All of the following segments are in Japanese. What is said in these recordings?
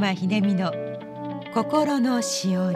山秀美の心のしおり。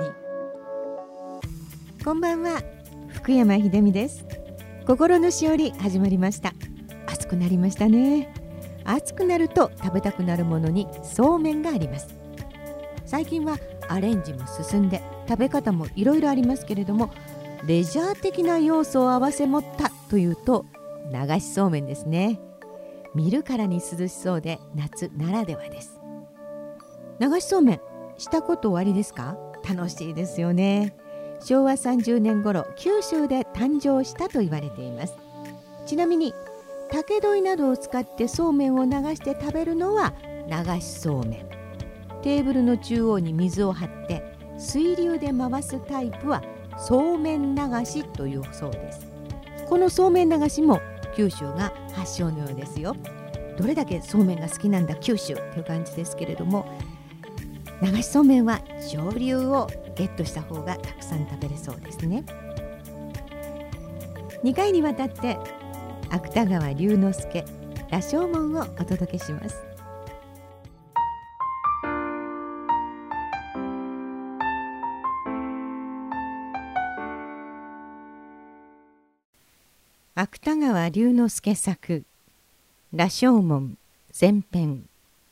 こんばんは、福山秀美です。心のしおり始まりました。暑くなりましたね。暑くなると食べたくなるものにそうめんがあります。最近はアレンジも進んで食べ方もいろいろありますけれども、レジャー的な要素を併せ持ったというと流しそうめんですね。見るからに涼しそうで夏ならではです。流しそうめんしたことおありですか？楽しいですよね。昭和30年頃九州で誕生したと言われています。ちなみに竹どいなどを使ってそうめんを流して食べるのは流しそうめん。テーブルの中央に水を張って水流で回すタイプはそうめん流しというそうです。このそうめん流しも九州が発祥のようですよ。どれだけそうめんが好きなんだ九州という感じですけれども、流しそうめんは上流をゲットした方がたくさん食べれそうですね。2回にわたって芥川龍之介羅生門をお届けします。芥川龍之介作羅生門前編。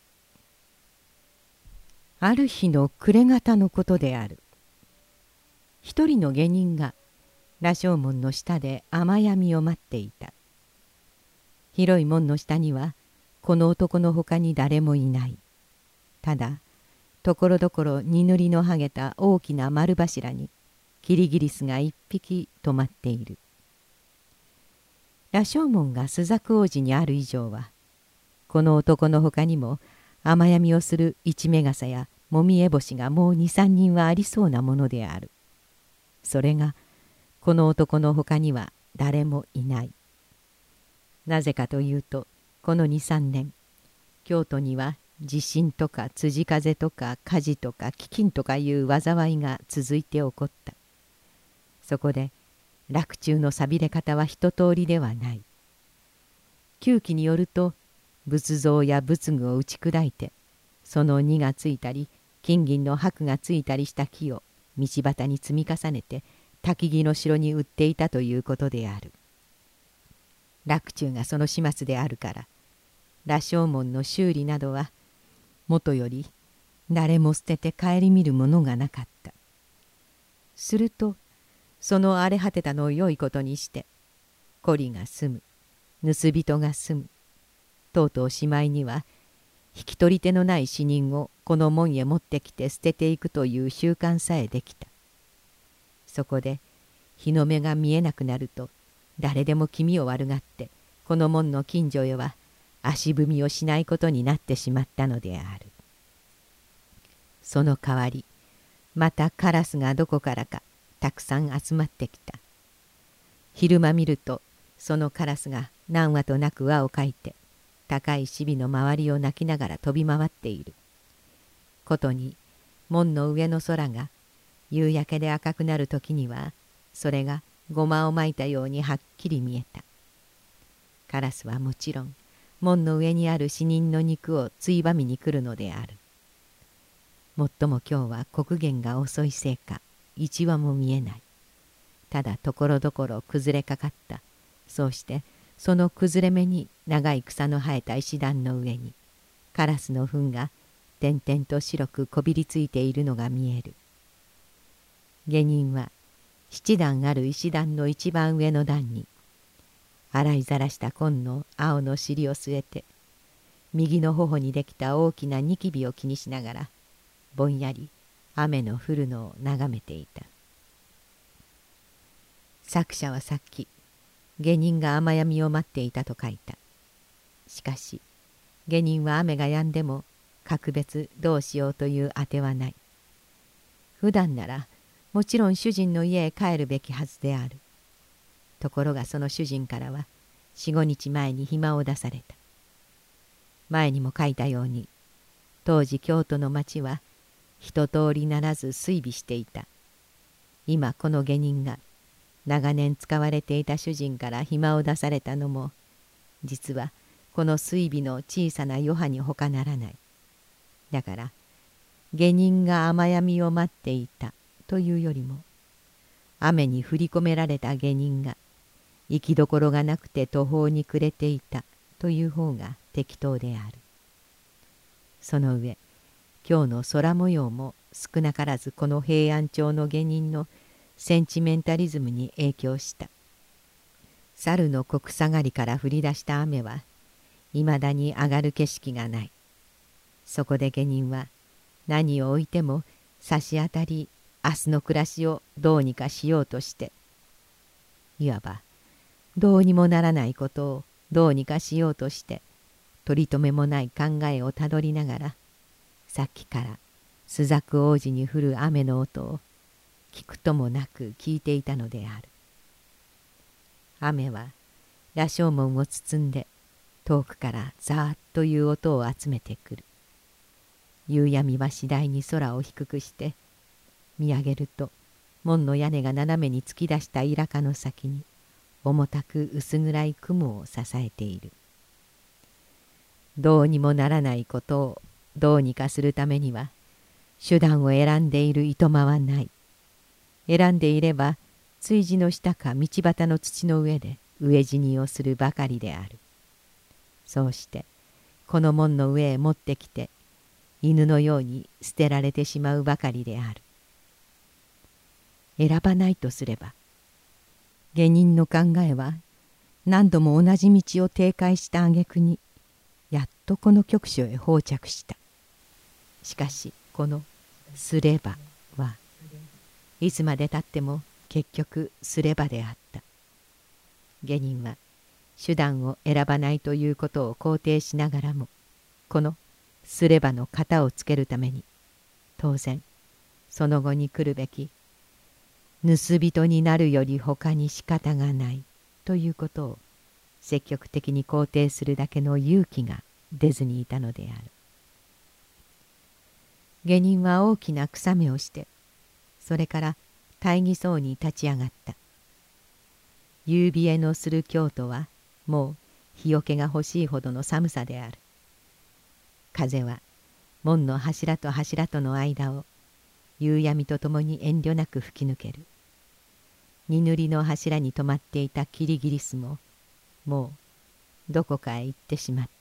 ある日の暮れ方のことである。一人の下人が羅生門の下で雨やみを待っていた。広い門の下にはこの男のほかに誰もいない。ただところどころ荷塗りの剥げた大きな丸柱にキリギリスが一匹止まっている。羅生門が朱雀王子にある以上は、この男のほかにも雨やみをする一目笠やもみえ星がもう2、3人はありそうなものである。それがこの男のほかには誰もいない。なぜかというと、この2、3年京都には地震とか辻風とか火事とか飢饉とかいう災いが続いて起こった。そこで洛中のさびれ方は一通りではない。旧記によると、仏像や仏具を打ち砕いて、その荷がついたり金銀の箔がついたりした木を道端に積み重ねて焚木の城に売っていたということである。洛中がその始末であるから、羅生門の修理などはもとより誰も捨てて顧みるものがなかった。するとその荒れ果てたのを良いことにして、孤児が住む、盗人が住む、とうとうしまいには引き取り手のない死人をこの門へ持ってきて捨てていくという習慣さえできた。そこで日の目が見えなくなると、誰でも気味を悪がってこの門の近所へは足踏みをしないことになってしまったのである。その代わりまたカラスがどこからかたくさん集まってきた。昼間見るとそのカラスが何羽となく輪をかいて高いシビの周りを鳴きながら飛び回っている。ことに門の上の空が夕焼けで赤くなる時には、それがごまをまいたようにはっきり見えた。カラスはもちろん門の上にある死人の肉をついばみに来るのである。もっとも今日は刻限が遅いせいか一羽も見えない。ただところどころ崩れかかった。そうしてその崩れ目に長い草の生えた石段の上にカラスの糞が点々と白くこびりついているのが見える。下人は7段ある石段の一番上の段に洗いざらした紺の青の尻を据えて、右の頬にできた大きなニキビを気にしながらぼんやり雨の降るのを眺めていた。作者はさっき下人が雨やみを待っていたと書いた。しかし下人は雨が止んでも格別どうしようというあてはない。普段ならもちろん主人の家へ帰るべきはずである。ところがその主人からは4、5日前に暇を出された。前にも書いたように、当時京都の町は一通りならず衰微していた。今この下人が長年使われていた主人から暇を出されたのも、実はこの衰微の小さな余波に他ならない。だから下人が雨闇を待っていたというよりも、雨に振り込められた下人が行きどころがなくて途方に暮れていたという方が適当である。その上、今日の空模様も少なからずこの平安朝の下人のセンチメンタリズムに影響した。猿の国下がりから降り出した雨はいまだに上がる景色がない。そこで下人は何を置いても差し当たり明日の暮らしをどうにかしようとして、いわばどうにもならないことをどうにかしようとして取り留めもない考えをたどりながら、さっきから朱雀王子に降る雨の音を聞くともなく聞いていたのである。雨は羅生門を包んで遠くからザーッという音を集めてくる。夕闇は次第に空を低くして見上げると、門の屋根が斜めに突き出したイラカの先に重たく薄暗い雲を支えている。どうにもならないことをどうにかするためには手段を選んでいるいとまはない。選んでいれば築地の下か道端の土の上で飢え死にをするばかりである。そうしてこの門の上へ持ってきて犬のように捨てられてしまうばかりである。選ばないとすれば、下人の考えは何度も同じ道を停滞した挙句にやっとこの局所へ放着した。しかしこの「すれば」はいつまでたっても結局すればであった。下人は手段を選ばないということを肯定しながらも、このすればの型をつけるために当然その後に来るべき盗人になるより他に仕方がないということを積極的に肯定するだけの勇気が出ずにいたのである。下人は大きな草目をして、それから大儀そうに立ち上がった。夕冷えのする京都はもう日よけが欲しいほどの寒さである。風は門の柱と柱との間を夕闇とともに遠慮なく吹き抜ける。荷塗りの柱に止まっていたキリギリスももうどこかへ行ってしまった。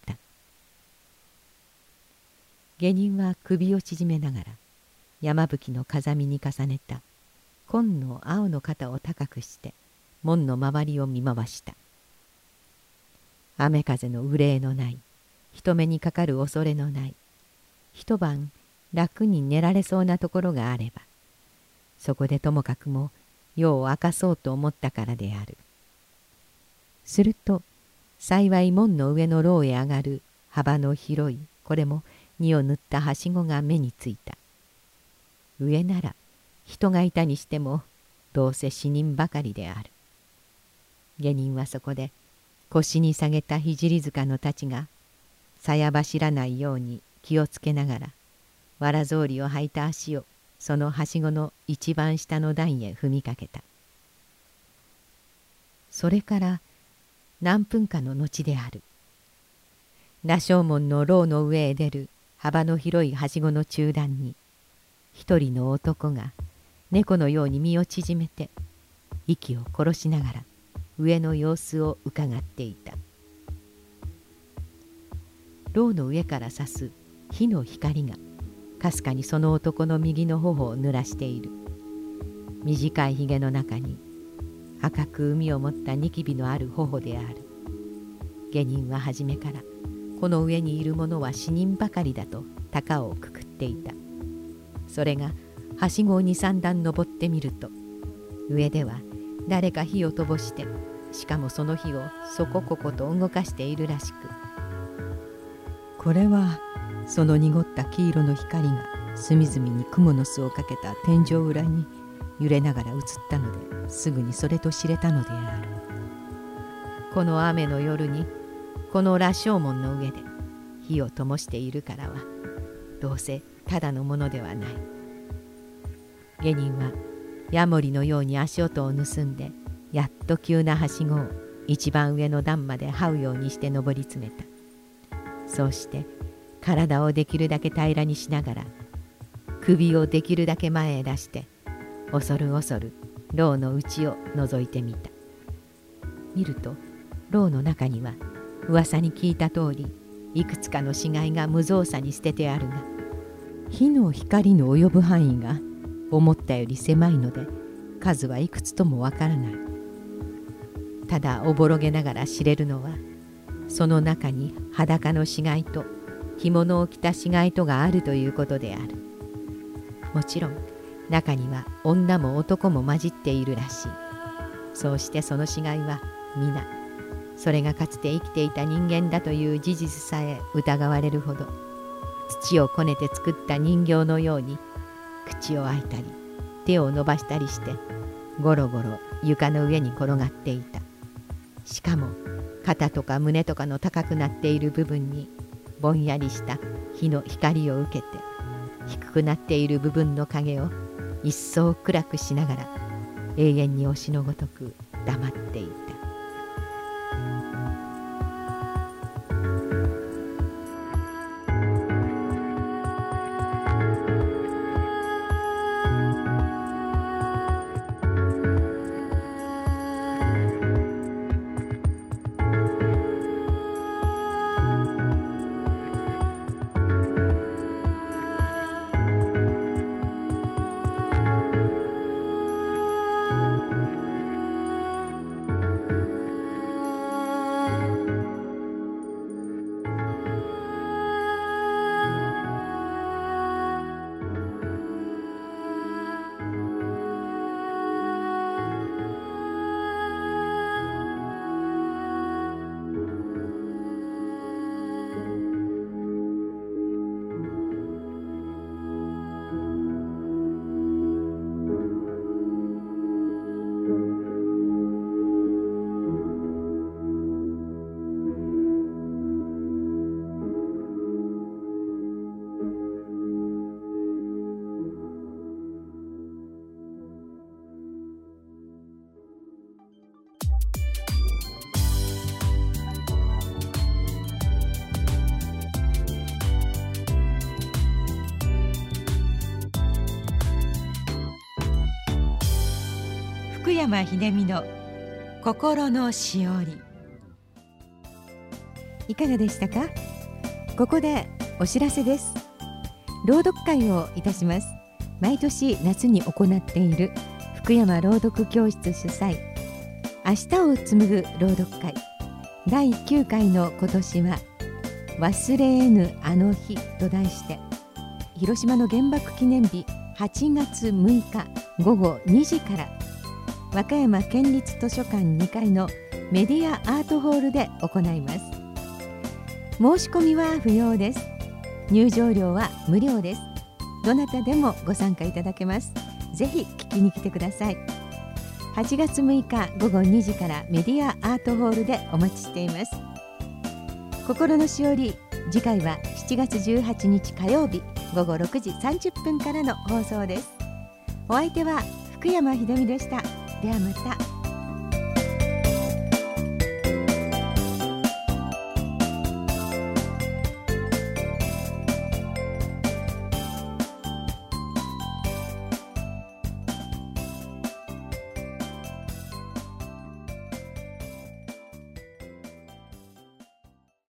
下人は首を縮めながら山吹の風見に重ねた紺の青の肩を高くして門の周りを見回した。雨風の憂いのない、人目にかかる恐れのない、一晩楽に寝られそうなところがあれば、そこでともかくも夜を明かそうと思ったからである。すると幸い門の上の廊へ上がる幅の広い、これも荷を塗ったはしごが目についた。上なら人がいたにしてもどうせ死人ばかりである。下人はそこで腰に下げた聖塚の太刀がさや走らないように気をつけながら、わら草履を履いた足をそのはしごの一番下の段へ踏みかけた。それから何分かの後である。羅生門の廊の上へ出る幅の広いはしごの中段に、一人の男が猫のように身を縮めて息を殺しながら上の様子をうかがっていた。牢の上から差す火の光がかすかにその男の右の頬を濡らしている。短いひげの中に赤く海を持ったニキビのある頬である。下人は初めからこの上にいる者は死人ばかりだと高をくくっていた。それがはしごを2、3段登ってみると、上では誰か火をとぼして、しかもその火をそこここと動かしているらしく、これはその濁った黄色の光が隅々に蜘蛛の巣をかけた天井裏に揺れながら映ったので、すぐにそれと知れたのである。この雨の夜にこの羅生門の上で火を灯しているからはどうせただのものではない。下人はヤモリのように足音を盗んで、やっと急なはしごを一番上の段まで這うようにして登り詰めた。そうして体をできるだけ平らにしながら、 首をできるだけ前へ出して恐る恐る牢の内を覗いてみた。見ると牢の中には噂に聞いた通りいくつかの死骸が無造作に捨ててあるが、火の光の及ぶ範囲が思ったより狭いので数はいくつともわからない。ただおぼろげながら知れるのは、その中に裸の死骸と着物を着た死骸とがあるということである。もちろん中には女も男も混じっているらしい。そうしてその死骸は皆それがかつて生きていた人間だという事実さえ疑われるほど、土をこねて作った人形のように口を開いたり手を伸ばしたりしてゴロゴロ床の上に転がっていた。しかも肩とか胸とかの高くなっている部分にぼんやりした火の光を受けて、低くなっている部分の影を一層暗くしながら永遠に押しのごとく黙っていた。福山秀美の心のしおり、いかがでしたか？ここでお知らせです。朗読会をいたします。毎年夏に行っている福山朗読教室主催、明日を紡ぐ朗読会第9回の今年は忘れえぬあの日と題して、広島の原爆記念日8月6日午後2時から和歌山県立図書館2階のメディアアートホールで行います。申し込みは不要です。入場料は無料です。どなたでもご参加いただけます。ぜひ聞きに来てください。8月6日午後2時からメディアアートホールでお待ちしています。心のしおり、次回は7月18日火曜日午後6時30分からの放送です。お相手は福山秀美でした。ではまた。